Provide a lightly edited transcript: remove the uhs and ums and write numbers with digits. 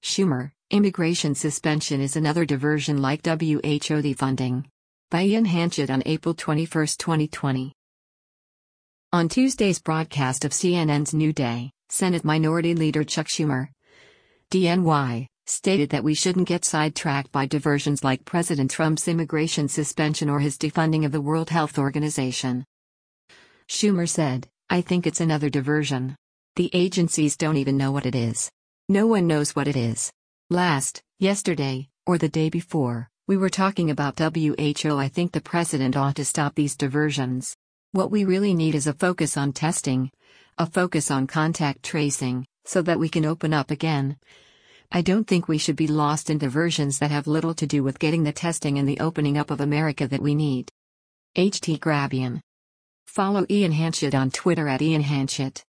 Schumer, immigration suspension is another diversion like WHO defunding. By Ian Hanchett on April 21, 2020. On Tuesday's broadcast of CNN's New Day, Senate Minority Leader Chuck Schumer, DNY, stated that we shouldn't get sidetracked by diversions like President Trump's immigration suspension or his defunding of the World Health Organization. Schumer said, "I think it's another diversion. The agencies don't even know what it is. No one knows what it is. Yesterday, or the day before, we were talking about WHO. I think the president ought to stop these diversions. What we really need is a focus on testing, a focus on contact tracing, so that we can open up again. I don't think we should be lost in diversions that have little to do with getting the testing and the opening up of America that we need." HT Grabian. Follow Ian Hanchett on Twitter @IanHanchett.